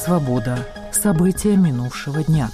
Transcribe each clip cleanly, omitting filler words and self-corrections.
Свобода. События минувшего дня.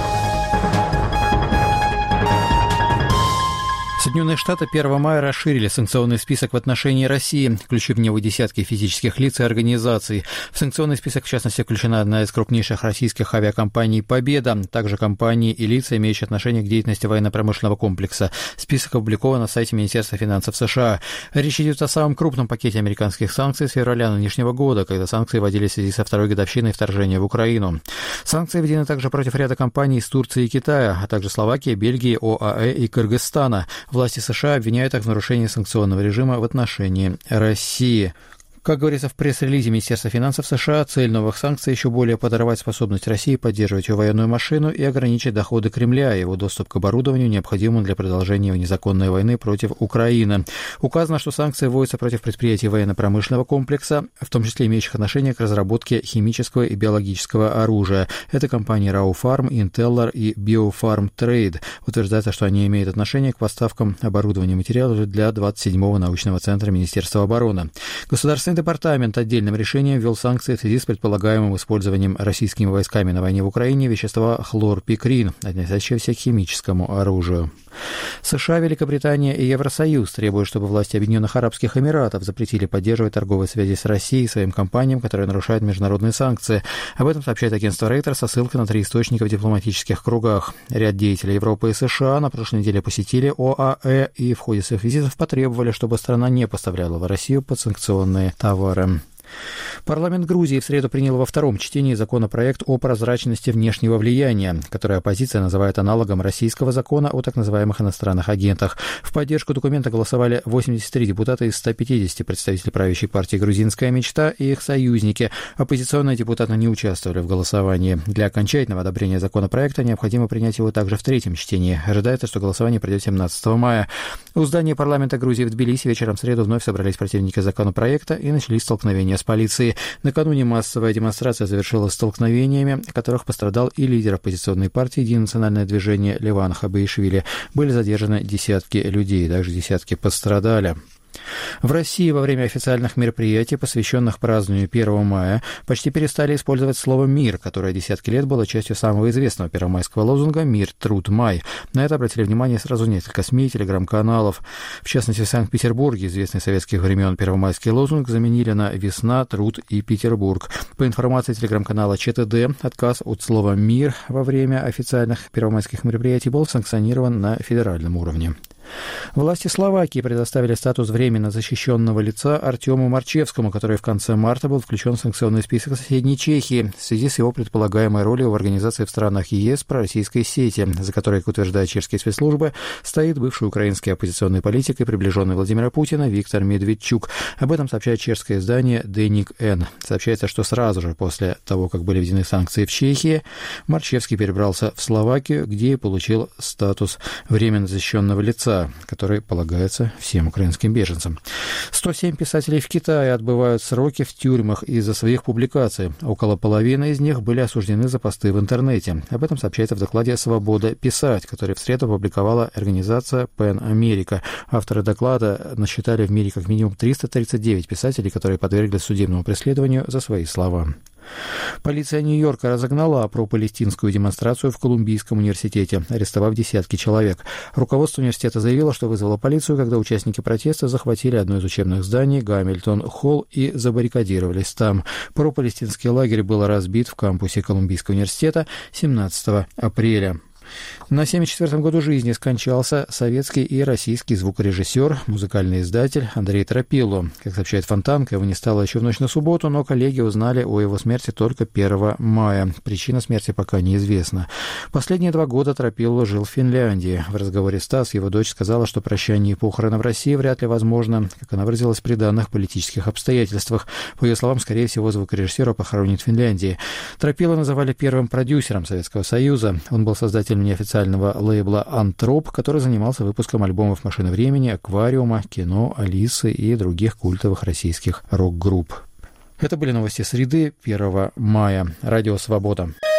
Соединенные Штаты 1 мая расширили санкционный список в отношении России, включив в него десятки физических лиц и организаций. В санкционный список, в частности, включена одна из крупнейших российских авиакомпаний «Победа», также компании и лица, имеющие отношение к деятельности военно-промышленного комплекса. Список опубликован на сайте Министерства финансов США. Речь идет о самом крупном пакете американских санкций с февраля нынешнего года, когда санкции вводились в связи со второй годовщиной вторжения в Украину. Санкции введены также против ряда компаний из Турции и Китая, а также Словакии, Бельгии, ОАЭ и Кыргызстана. Власти США обвиняют их в нарушении санкционного режима в отношении России. Как говорится в пресс-релизе Министерства финансов США, цель новых санкций еще более подорвать способность России поддерживать ее военную машину и ограничить доходы Кремля и его доступ к оборудованию, необходимому для продолжения незаконной войны против Украины. Указано, что санкции вводятся против предприятий военно-промышленного комплекса, в том числе имеющих отношение к разработке химического и биологического оружия. Это компании Raufarm, Inteller и Biofarm Trade. Утверждается, что они имеют отношение к поставкам оборудования и материалов для 27-го научного центра Министерства обороны. Государственный департамент отдельным решением ввел санкции в связи с предполагаемым использованием российскими войсками на войне в Украине вещества хлорпикрин, относящегося к химическому оружию. США, Великобритания и Евросоюз требуют, чтобы власти Объединенных Арабских Эмиратов запретили поддерживать торговые связи с Россией своим компаниям, которые нарушают международные санкции. Об этом сообщает агентство Reuters со ссылкой на 3 источника в дипломатических кругах. Ряд деятелей Европы и США на прошлой неделе посетили ОАЭ и в ходе своих визитов потребовали, чтобы страна не поставляла в Россию подсанкционные товары. Парламент Грузии в среду принял во втором чтении законопроект о прозрачности внешнего влияния, который оппозиция называет аналогом российского закона о так называемых иностранных агентах. В поддержку документа голосовали 83 депутата из 150 представителей правящей партии «Грузинская мечта» и их союзники. Оппозиционные депутаты не участвовали в голосовании. Для окончательного одобрения законопроекта необходимо принять его также в третьем чтении. Ожидается, что голосование пройдет 17 мая. У здания парламента Грузии в Тбилиси вечером в среду вновь собрались противники законопроекта и начались столкновения с полицией. Накануне массовая демонстрация завершилась столкновениями, в которых пострадал и лидер оппозиционной партии «Единое национальное движение» Леван Хабаишвили. Были задержаны десятки людей, также десятки пострадали. В России во время официальных мероприятий, посвященных празднованию 1 мая, почти перестали использовать слово «мир», которое десятки лет было частью самого известного первомайского лозунга «Мир, труд, май». На это обратили внимание сразу несколько СМИ и телеграм-каналов. В частности, в Санкт-Петербурге известный советских времен первомайский лозунг заменили на «Весна, труд и Петербург». По информации телеграм-канала ЧТД, отказ от слова «мир» во время официальных первомайских мероприятий был санкционирован на федеральном уровне. Власти Словакии предоставили статус временно защищенного лица Артему Марчевскому, который в конце марта был включен в санкционный список соседней Чехии в связи с его предполагаемой ролью в организации в странах ЕС пророссийской сети, за которой, как утверждают чешские спецслужбы, стоит бывший украинский оппозиционный политик и приближенный Владимира Путина Виктор Медведчук. Об этом сообщает чешское издание «Деник Н». Сообщается, что сразу же после того, как были введены санкции в Чехии, Марчевский перебрался в Словакию, где и получил статус временно защищенного лица, который полагается всем украинским беженцам. 107 писателей в Китае отбывают сроки в тюрьмах из-за своих публикаций. Около половины из них были осуждены за посты в интернете. Об этом сообщается в докладе «Свобода писать», который в среду опубликовала организация PEN America. Авторы доклада насчитали в мире как минимум 339 писателей, которые подверглись судебному преследованию за свои слова. Полиция Нью-Йорка разогнала пропалестинскую демонстрацию в Колумбийском университете, арестовав десятки человек. Руководство университета заявило, что вызвало полицию, когда участники протеста захватили одно из учебных зданий, Гамильтон-Холл, и забаррикадировались там. Пропалестинский лагерь был разбит в кампусе Колумбийского университета 17 апреля. На 74-м году жизни скончался советский и российский звукорежиссер, музыкальный издатель Андрей Тропило. Как сообщает Фонтанка, его не стало еще в ночь на субботу, но коллеги узнали о его смерти только 1 мая. Причина смерти пока неизвестна. Последние 2 года Тропило жил в Финляндии. В разговоре с ТАСС его дочь сказала, что прощание и похороны в России вряд ли возможно, как она выразилась, при данных политических обстоятельствах. По ее словам, скорее всего, звукорежиссера похоронят в Финляндии. Тропило называли первым продюсером Советского Союза. Он был создателем неофициального лейбла «Антроп», который занимался выпуском альбомов «Машины времени», «Аквариума», «Кино», «Алисы» и других культовых российских рок-групп. Это были новости среды 1 мая. Радио «Свобода».